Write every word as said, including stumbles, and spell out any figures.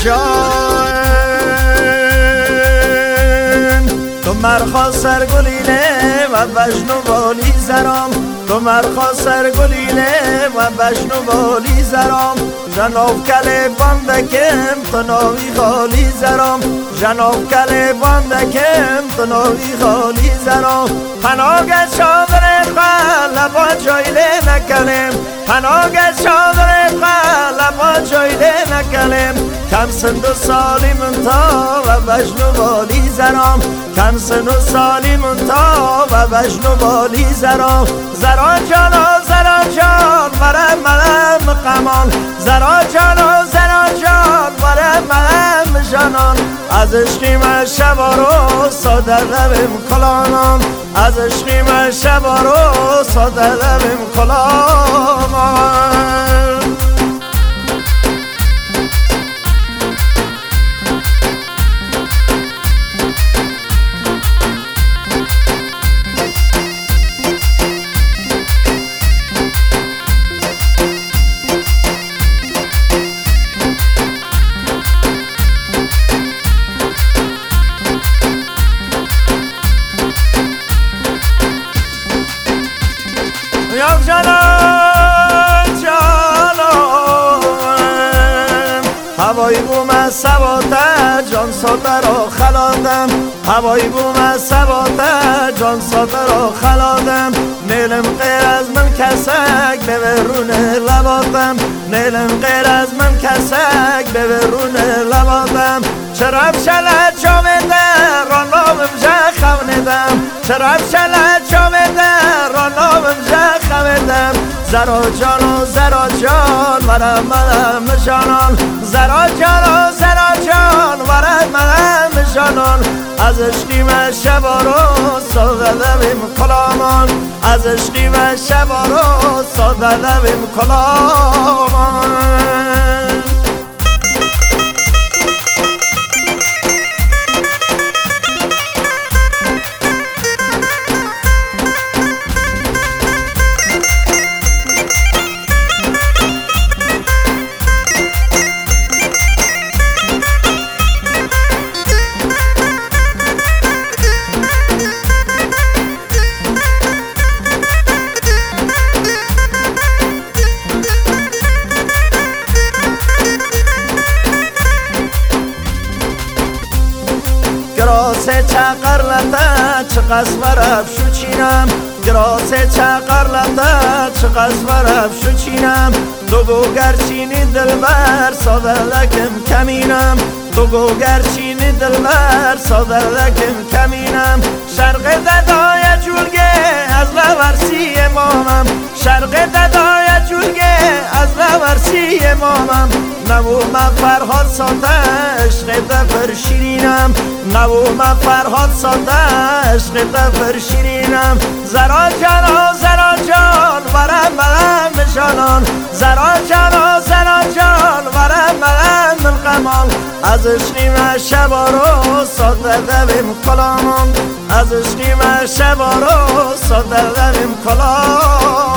تو مرخا سرگلینه و بشنو بالی زرام تو مرخا سرگلینه و بشنو بالی زرام جناب کل باندکم تو ناوی خالی زرام جناب کل باندکم تو ناوی خالی زرام پناگه شادر قلبا جایله نکلم پناگه شادر قلبا جایله نکلم کم سن و سالی من تا و بشنو بالی زرام کم سن و سالی من تا و بشنو بالی زرام زرا جانا زرا جان ورم ملم قمان زرا جانا زرا جان ورم ملم جانان از عشقی من شبا رو ساده لبم کلانان از عشقی من شبا رو ساده لبم کلانان یا جانم جانم هوایی بوم از سواته جان ساده را خلادم هوایی بوم از سواته جان ساده را خلادم نیلم غیر از من کسک به ورونه لبادم نیلم غیر از من کسک به ورونه لبادم چرا شله جامده را نامم جه خوندم چرا شله جامده را نامم جه خوندم زرا جان و زرا جان ورم ملم جانان زرا جان و زرا جان ورم ملم جانان از عشقی من شبا رو ساده لبیم کلامان از عشقی من شبا رو ساده لبیم کلامان گراسه چقر لطه چه قصور افشو چینم گراسه چقر لطه چه قصور افشو چینم تو گو گرچینی دلبر ساده لکم کمینم تو گو گرچینی دلبر ساده لکم کمینم شرق ددای جولگه از لورسی امامم شرق ددای جولگه از لورسی امامم نبو من فرهاد ساده عشق دفر شیرینم نبو من فرهاد ساده عشق دفر شیرینم زرا جانا زرا جان ورم ملم جانان زرا جانا زرا جان ورم ملم قمان از عشقی من شبا رو ساده لبیم کلامان از عشقی من شبا رو ساده لبیم کلامان